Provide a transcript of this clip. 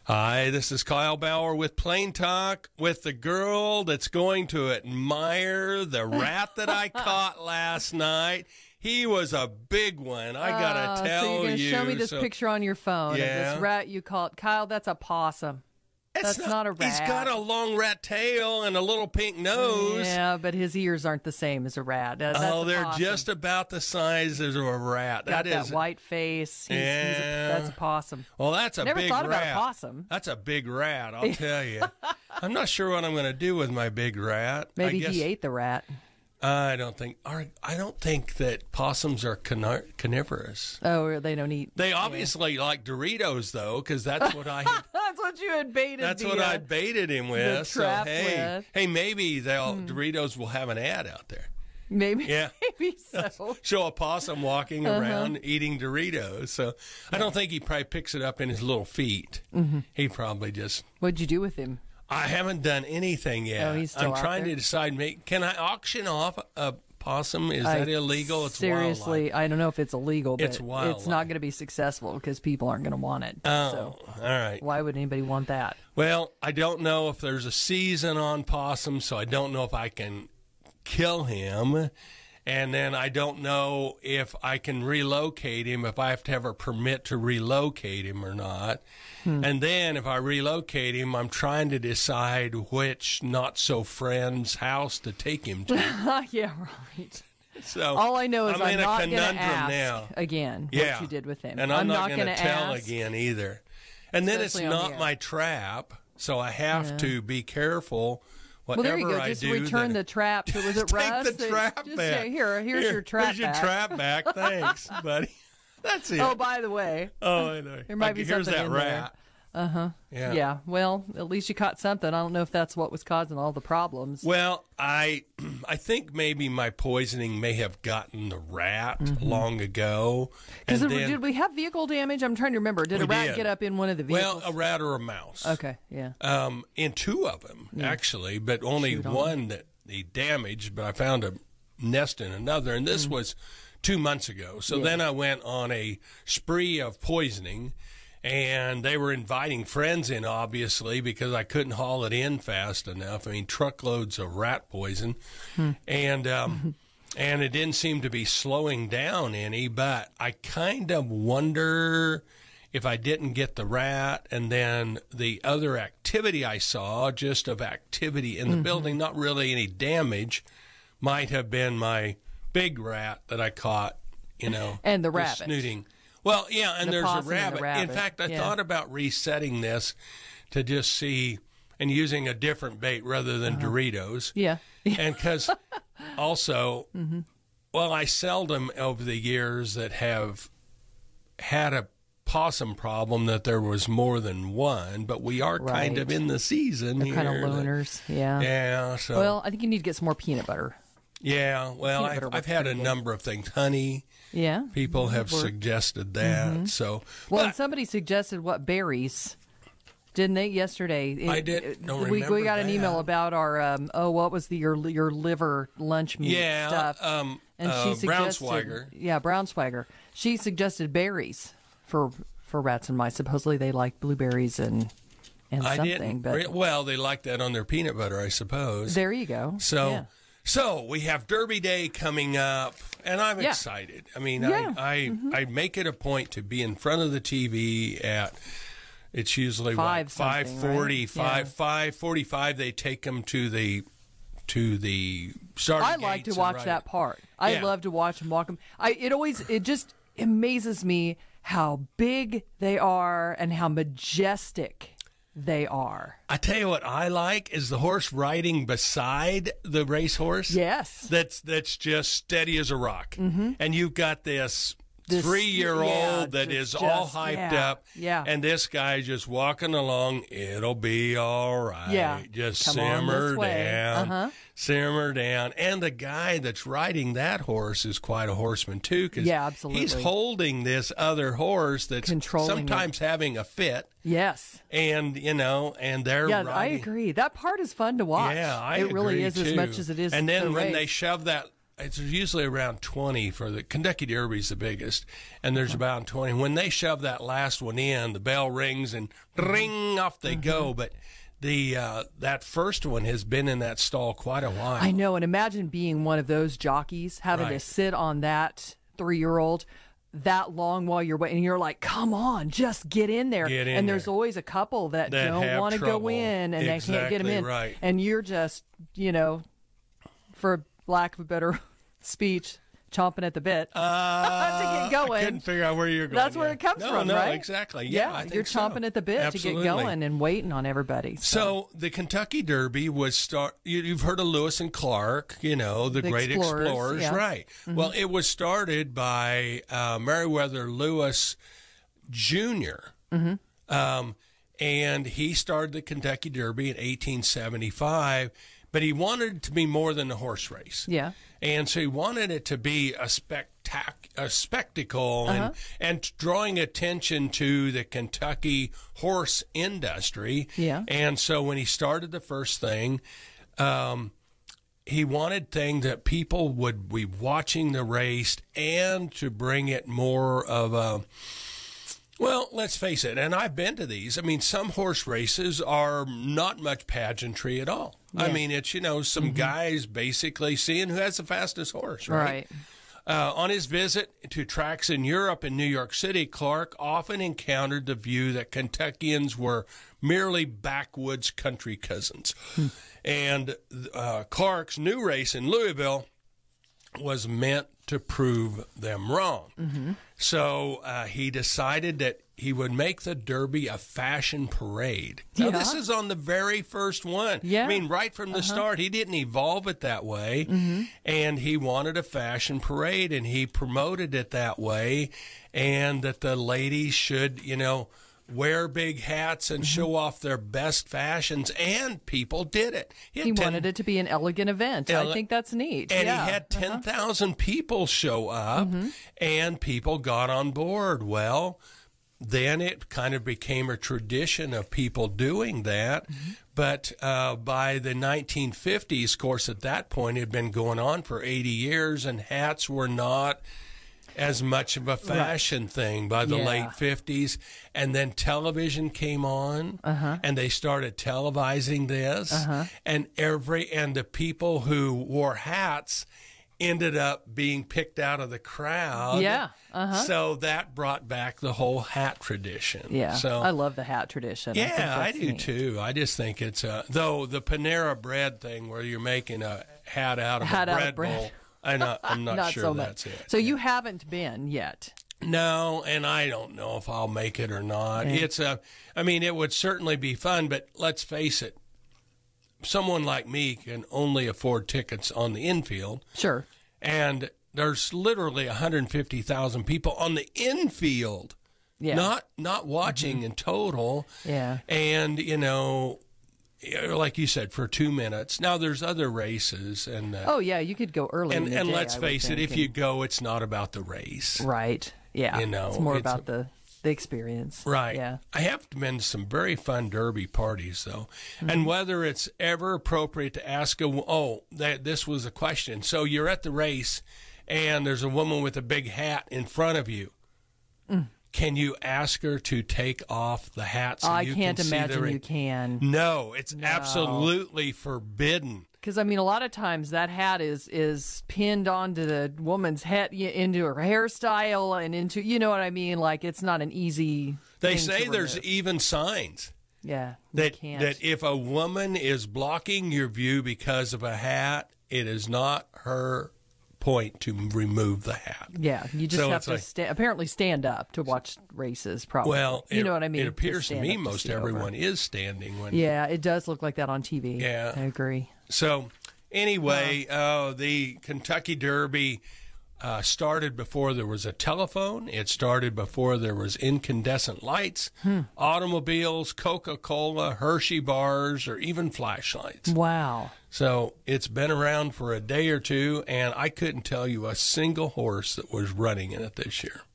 Hi, this is Kyle Bauer with Plain Talk with the girl that's going to admire the rat that I caught last night. He was a big one. I got to tell you. So you're going to show me this picture on your phone of this rat you caught. Kyle, that's a possum. That's not a rat. He's got a long rat tail and a little pink nose. Yeah, but his ears aren't the same as a rat. They're just about the size as a rat. Got that white face. That's a possum. Well, that's a big rat. Never thought about a possum. That's a big rat, I'll tell you. I'm not sure what I'm going to do with my big rat. Maybe he ate the rat. I don't think that possums are carnivorous. Oh, they don't eat. They obviously like Doritos, though, because that's what I. That's what you had baited. That's what I baited him with. The trap hey, maybe Doritos will have an ad out there. Maybe, yeah, maybe so. Show a possum walking around eating Doritos. So I don't think he probably picks it up in his little feet. Mm-hmm. He probably just. What'd you do with him? I haven't done anything yet. Oh, he's still I'm trying to decide. Can I auction off a possum? Is that illegal? It's seriously, wildlife. I don't know if it's illegal, but it's wildlife. It's not going to be successful because people aren't going to want it. Oh, so, all right. Why would anybody want that? Well, I don't know if there's a season on possums, so I don't know if I can kill him. And then I don't know if I can relocate him, if I have to have a permit to relocate him or not. And then if I relocate him, I'm trying to decide which not-so-friend's house to take him to. Yeah, right. So all I know is I'm in a not going to conundrum ask now. Again what you did with him. And I'm not going to tell ask again either. And then it's not my trap, so I have to be careful. Well, there you go. Just return the trap. So was it Russ? Take the trap back. Here's your trap back. Here's your trap back. Thanks, buddy. That's it. Oh, by the way. Oh, I know. There might be something that in rat. there. Uh-huh. Yeah. Well, at least you caught something. I don't know if that's what was causing all the problems. Well, I think maybe my poisoning may have gotten the rat long ago. Did we have vehicle damage? I'm trying to remember. Did a rat get up in one of the vehicles? Well, a rat or a mouse. Okay, yeah. In two of them, actually, but only one that he damaged, but I found a nest in another, and this was 2 months ago. So then I went on a spree of poisoning, and they were inviting friends in, obviously, because I couldn't haul it in fast enough. I mean, truckloads of rat poison, and it didn't seem to be slowing down any, but I kind of wonder if I didn't get the rat, and then the other activity I saw, just of activity in the building, not really any damage, might have been my big rat that I caught, and the rabbit. Snooting. Well, yeah, and there's a rabbit. In fact, I thought about resetting this to just see and using a different bait rather than Doritos. Yeah. And because also, well, I seldom over the years that have had a possum problem that there was more than one, but we are kind of in the season here. Kind of loners, yeah. Yeah. So, well, I think you need to get some more peanut butter. Yeah, well, I've had a number of things. Honey. Yeah. People have suggested that. So, well, and somebody suggested berries. Didn't they yesterday? I did. Don't remember we got an email about our what was your liver lunch meat stuff? And she suggested Braunschweiger. Yeah, Braunschweiger. She suggested berries for rats and mice. Supposedly they like blueberries and something. Well, they like that on their peanut butter, I suppose. There you go. So we have Derby Day coming up, and I'm excited. I mean, I make it a point to be in front of the TV at. It's usually 5:40, right? 5:45. They take them to the starting I like to watch that part. I love to watch them walk them. It just amazes me how big they are and how majestic they are. I tell you what I like is the horse riding beside the racehorse. Yes. That's just steady as a rock. Mm-hmm. And you've got this 3-year-old that is all hyped up. Yeah. And this guy just walking along, it'll be all right. Yeah. Just Come simmer down. Simmer down. And the guy that's riding that horse is quite a horseman, too. Cause absolutely. He's holding this other horse that's sometimes having a fit. Yes. And, and they're riding. I agree. That part is fun to watch. Yeah, I agree. It really is too. as much as it is. And then when they shove that it's usually around 20 for the Kentucky Derby's the biggest, and there's about 20. When they shove that last one in, the bell rings and ring, off they go. But that first one has been in that stall quite a while. I know, and imagine being one of those jockeys having to sit on that 3-year-old that long while you're waiting. You're like, come on, just get in there. And there's always a couple that don't want to go in, and they can't get them in. Right. And you're just, for lack of a better speech, chomping at the bit to get going. I couldn't figure out where you're going. That's where it comes from, right? No, exactly. Yeah, I think you're chomping at the bit Absolutely. to get going and waiting on everybody. So the Kentucky Derby was you've heard of Lewis and Clark, the great explorers, yeah. right? Mm-hmm. Well, it was started by Meriwether Lewis Jr. Mm-hmm. And he started the Kentucky Derby in 1875. But he wanted it to be more than a horse race. Yeah. And so he wanted it to be a spectacle and drawing attention to the Kentucky horse industry. Yeah. And so when he started the first thing, he wanted things that people would be watching the race and to bring it more of a... Well, let's face it, and I've been to these. I mean, some horse races are not much pageantry at all. Yeah. I mean, it's, some guys basically seeing who has the fastest horse, right? On his visit to tracks in Europe and New York City, Clark often encountered the view that Kentuckians were merely backwoods country cousins. And Clark's new race in Louisville was meant to prove them wrong. Mm-hmm. So he decided that he would make the Derby a fashion parade. Now, this is on the very first one. Yeah. I mean, right from the start, he didn't evolve it that way. Mm-hmm. And he wanted a fashion parade, and he promoted it that way, and that the ladies should, wear big hats and show off their best fashions, and people did it. He wanted it to be an elegant event. I think that's neat. And he had 10,000 people show up, and people got on board. Well, then it kind of became a tradition of people doing that. But by the 1950s, of course, at that point, it had been going on for 80 years, and hats were not as much of a fashion thing by the late 50s. And then television came on, and they started televising this, and the people who wore hats ended up being picked out of the crowd. So that brought back the whole hat tradition. Yeah, so I love the hat tradition. I do too. I just think it's though the Panera Bread thing where you're making a hat out of a bread bowl. I'm not sure so that's much. it. So you haven't been yet? No, and I don't know if I'll make it or not. Yeah. It would certainly be fun, but let's face it, someone like me can only afford tickets on the infield. Sure. And there's literally 150,000 people on the infield, not watching in total. Yeah. And, like you said, for 2 minutes. Now, there's other races. And you could go early in the day, and let's face it, if you go, it's not about the race. Right. Yeah. It's more about the experience. Right. Yeah. I have been to some very fun Derby parties, though. And whether it's ever appropriate to ask this was a question. So you're at the race, and there's a woman with a big hat in front of you. Can you ask her to take off the hat so you can see the ring? I can't imagine you can. No, it's absolutely forbidden. Because, a lot of times that hat is pinned onto the woman's head, into her hairstyle and into, you know what I mean? Like, it's not an easy They thing say to there's remove. even signs. Yeah, that if a woman is blocking your view because of a hat, it is not her point to remove the hat. Yeah, you just have to apparently stand up to watch races, probably. Well, you know what I mean? It appears to me most everyone is standing. Yeah, it does look like that on TV. Yeah. I agree. So, anyway, the Kentucky Derby started before there was a telephone. It started before there was incandescent lights, automobiles, Coca-Cola, Hershey bars, or even flashlights. Wow. So it's been around for a day or two, and I couldn't tell you a single horse that was running in it this year.